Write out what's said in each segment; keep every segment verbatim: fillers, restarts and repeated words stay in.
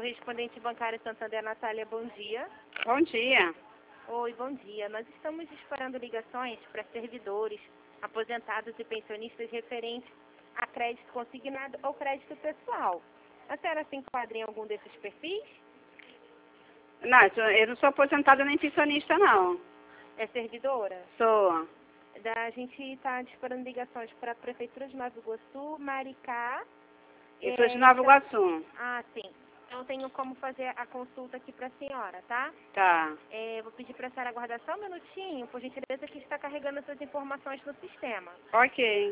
correspondente bancária Santander, Natália, bom dia. Bom dia. Oi, bom dia. Nós estamos disparando ligações para servidores, aposentados e pensionistas referentes a crédito consignado ou crédito pessoal. A senhora se enquadra em algum desses perfis? Não, eu não sou aposentada nem pensionista, não. É servidora? Sou. Da, a gente está disparando ligações para a Prefeitura de Nova Iguaçu, Maricá. Eu sou de Nova Iguaçu. Ah, sim. Eu tenho como fazer a consulta aqui para a senhora, tá? Tá. É, vou pedir para a senhora aguardar só um minutinho, por gentileza, que está carregando essas informações no sistema. Ok.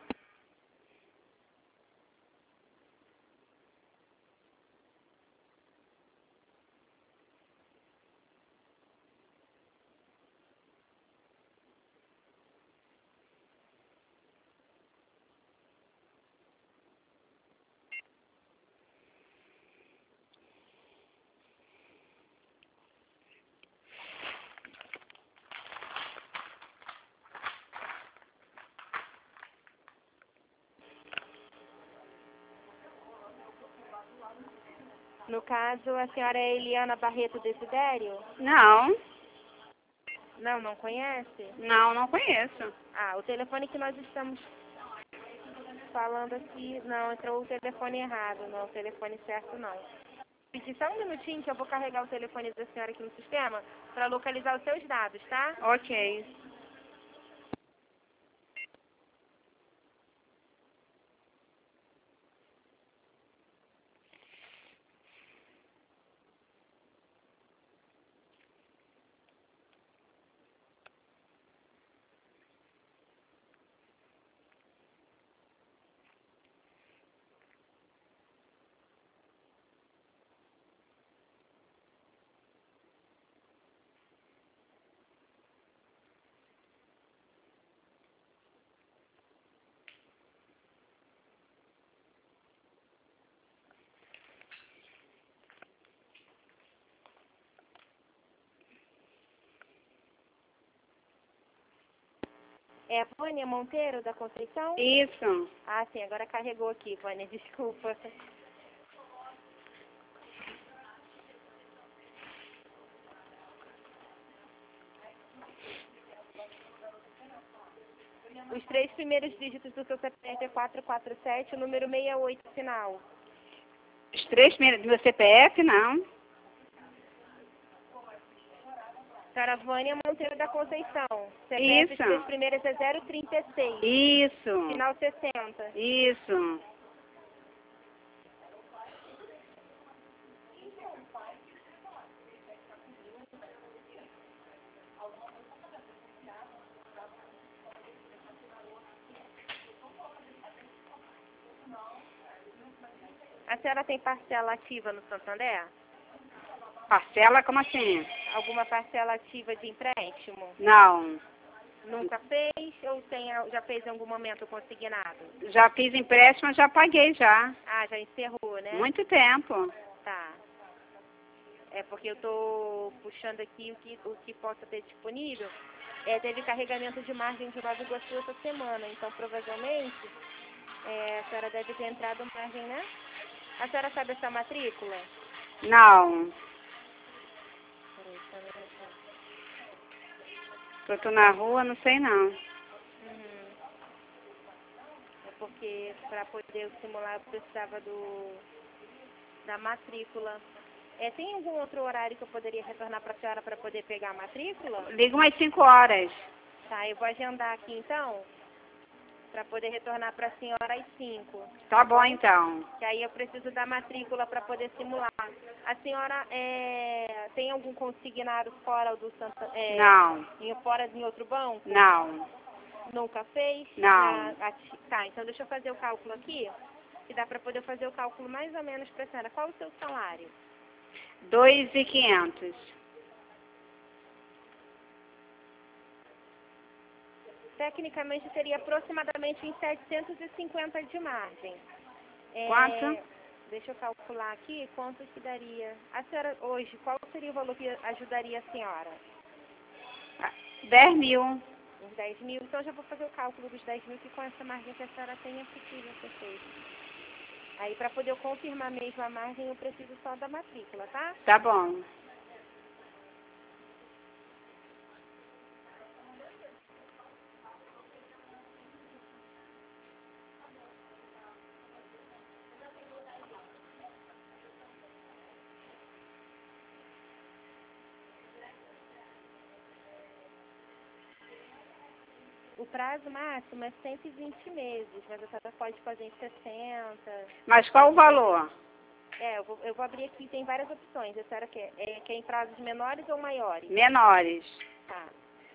No caso, a senhora é Eliana Barreto Desidério? Não. Não, não conhece? Não, não conheço. Ah, o telefone que nós estamos falando aqui, não, entrou o telefone errado, não, o telefone certo não. Pedir só um minutinho que eu vou carregar o telefone da senhora aqui no sistema para localizar os seus dados, tá? Ok. É a Vânia Monteiro da Conceição? Isso. Ah, sim, agora carregou aqui, Vânia, desculpa. Os três primeiros dígitos do seu C P F é quatro quatro sete, o número sessenta e oito, final. Os três primeiros do meu C P F, não. Senhora Vânia Monteiro da Conceição. C P F, Isso. os três primeiros é zero trinta e seis. Isso. Final sessenta. Isso. A senhora tem parcela ativa no Santander? Parcela, como assim? Alguma parcela ativa de empréstimo? Não. Nunca fez ou tem, já fez em algum momento consignado? Já fiz empréstimo, já paguei já. Ah, já encerrou, né? Muito tempo. Tá. É porque eu estou puxando aqui o que, o que possa ter disponível. É, teve carregamento de margem de Nova Iguaçu essa semana, então provavelmente é, a senhora deve ter entrado margem, né? A senhora sabe essa matrícula? Não. Peraí, só um minutinho. Eu tô na rua, não sei não. Uhum. É porque para poder simular eu precisava do, da matrícula. É, tem algum outro horário que eu poderia retornar para a senhora para poder pegar a matrícula? Liga umas cinco horas. Tá, eu vou agendar aqui então, para poder retornar para a senhora às cinco. Tá bom, então. Que aí eu preciso da matrícula para poder simular. A senhora é, tem algum consignado fora do Santa... É, Não. Em, fora em outro banco? Não. Nunca fez? Não. Na, ati- tá, então deixa eu fazer o cálculo aqui, que dá para poder fazer o cálculo mais ou menos para a senhora. Qual o seu salário? Dois e quinhentos. Tecnicamente seria aproximadamente em setecentos e cinquenta de margem. É, Quanto? deixa eu calcular aqui quanto que daria. A senhora hoje, qual seria o valor que ajudaria a senhora? Dez mil. Uns dez mil? Então eu já vou fazer o cálculo dos dez mil, que com essa margem que a senhora tem é possível ser feito. Aí, para poder eu confirmar mesmo a margem, eu preciso só da matrícula, tá? Tá bom. O prazo máximo é cento e vinte meses, mas a senhora pode fazer em sessenta. Mas qual o valor? É, eu vou, eu vou abrir aqui, tem várias opções. A senhora quer, é, quer em prazos menores ou maiores? Menores. Tá.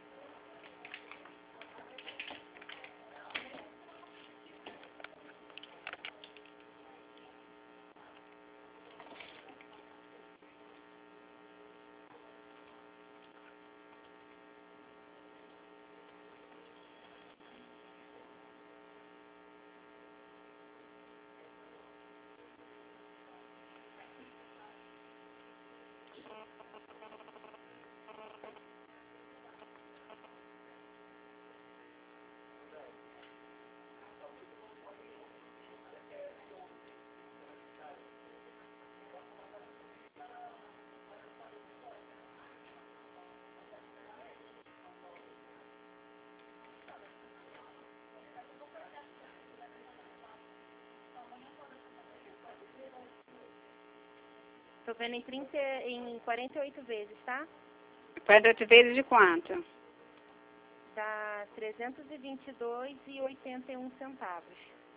Tô vendo em, trinta, em quarenta e oito vezes, tá? quarenta e oito vezes de quanto? Dá trezentos e vinte e dois reais e oitenta e um centavos.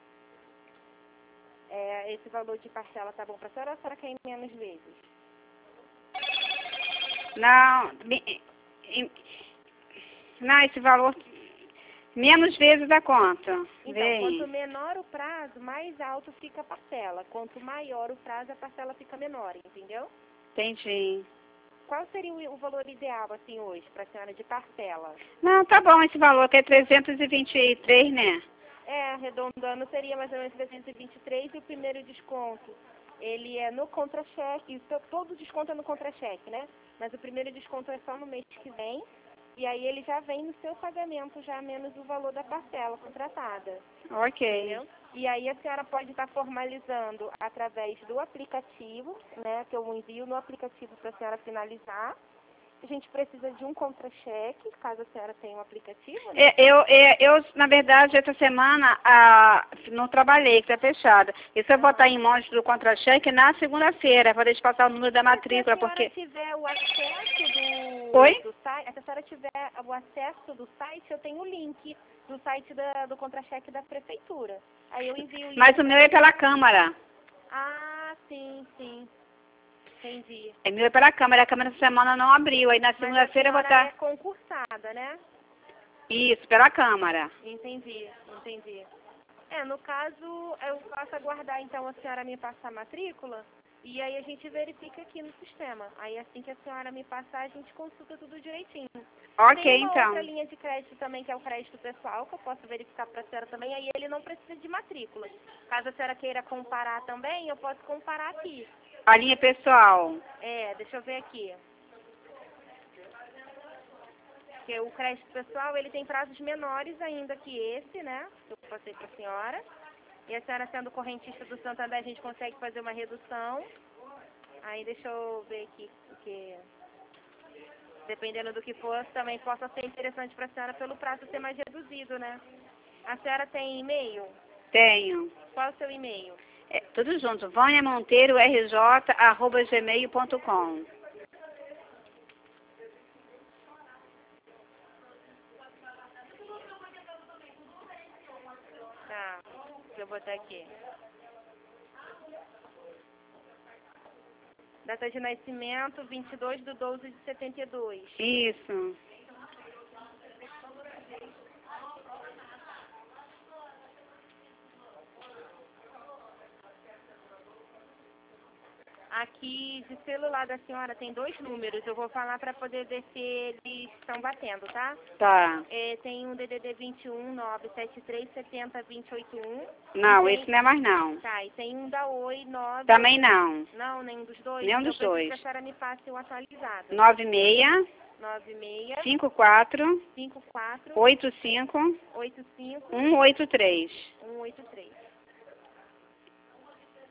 É, esse valor de parcela tá bom pra senhora ou a senhora quer em menos vezes? Não, me- em- não, esse valor, menos vezes dá quanto? Então, Vem. quanto menor o prazo, mais alto fica a parcela. Quanto maior o prazo, a parcela fica menor, entendeu? Entendi. Qual seria o, o valor ideal, assim, hoje, pra senhora de parcela? Não, tá bom esse valor, que é trezentos e vinte e três, né? É, arredondando, seria mais ou menos trezentos e vinte e três e o primeiro desconto, ele é no contra-cheque, to- todo desconto é no contra-cheque, né? Mas o primeiro desconto é só no mês que vem, e aí ele já vem no seu pagamento, já menos o valor da parcela contratada, Ok. entendeu? E aí a senhora pode estar formalizando através do aplicativo, né, que eu envio no aplicativo para a senhora finalizar. A gente precisa de um contra-cheque, caso a senhora tenha um aplicativo, né? É, Eu, é, eu, na verdade, essa semana ah, não trabalhei, que está fechada. Isso eu vou botar em mãos do contra-cheque na segunda-feira, para deixar passar o número da matrícula, Se a senhora porque... tiver o acesso do, Oi? do site, se a senhora tiver o acesso do site, eu tenho o link do site da, do contra-cheque da prefeitura. Aí eu envio o link. Mas o meu é pela Câmara. Ah, sim, sim. Entendi. O meu é pela Câmara, a Câmara essa semana não abriu. Aí na Mas a segunda-feira eu vou senhora é estar... concursada, né? Isso, pela Câmara. Entendi, entendi. É, no caso, eu posso aguardar, então, a senhora me passar a matrícula e aí a gente verifica aqui no sistema. Aí assim que a senhora me passar, a gente consulta tudo direitinho. Ok, Tem uma então. outra linha de crédito também, que é o crédito pessoal, que eu posso verificar para a senhora também, aí ele não precisa de matrícula. Caso a senhora queira comparar também, eu posso comparar aqui. A linha pessoal. É, deixa eu ver aqui. Porque o crédito pessoal, ele tem prazos menores ainda que esse, né, que eu passei para a senhora. E a senhora sendo correntista do Santander, a gente consegue fazer uma redução. Aí deixa eu ver aqui, porque dependendo do que for, também possa ser interessante para a senhora pelo prazo ser mais reduzido, né? A senhora tem e-mail? Tenho. Qual é o seu e-mail? É, tudo junto. Vânia Monteiro, R J, arroba gmail ponto com. Tá, deixa eu botar aqui. Data de nascimento, vinte e dois de doze de setenta e dois. Isso. Aqui de celular da senhora tem dois números. Eu vou falar para poder ver se eles estão batendo, tá? Tá. É, tem um D D D vinte e um, nove sete três, sete zero, dois oito um. Não, tem... esse não é mais não. Tá, e tem um da Oi, nove... Também não. Não, nenhum dos dois? Nenhum Então dos eu preciso dois. que a senhora me passe o atualizado. nove seis, nove seis, cinco quatro, cinco quatro, oito cinco, oito cinco, um oito três. um oito três.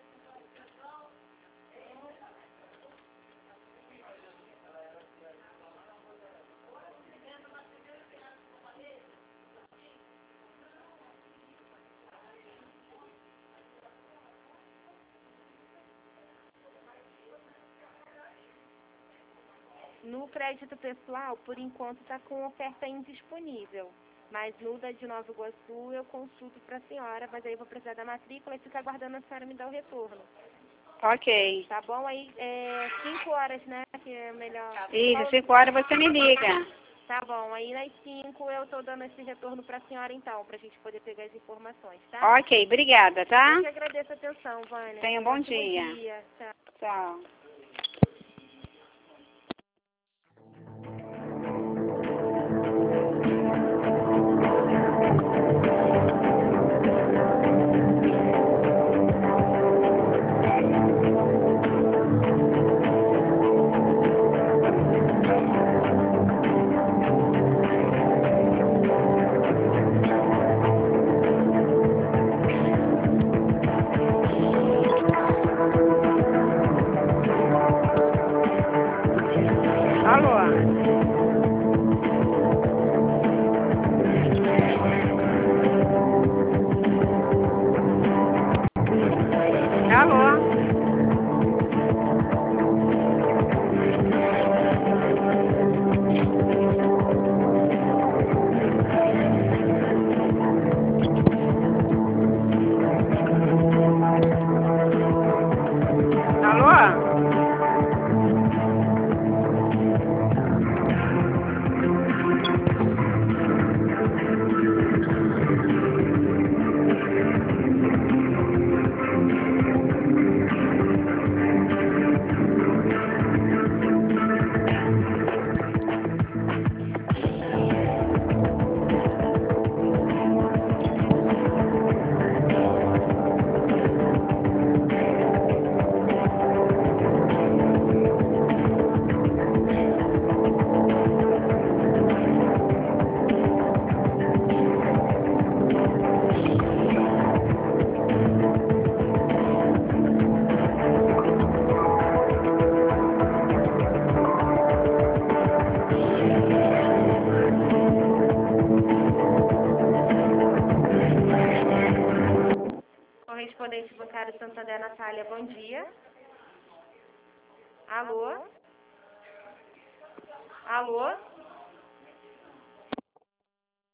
No crédito pessoal, por enquanto está com oferta indisponível. Mas no da de Nova Iguaçu eu consulto para a senhora, mas aí eu vou precisar da matrícula e fico aguardando a senhora me dar o retorno. Ok. Tá bom? Aí é cinco horas, né? Que é melhor. Isso, cinco horas você me liga. Tá bom. Aí nas cinco eu tô dando esse retorno para a senhora então, pra gente poder pegar as informações, tá? Ok, obrigada, tá? Eu que agradeço a atenção, Vânia. Tenha um bom Ótimo dia. dia. Tchau. Tchau. Alô? Alô? Alô? Correspondente bancário Santander, Natália, bom dia. Alô? Alô?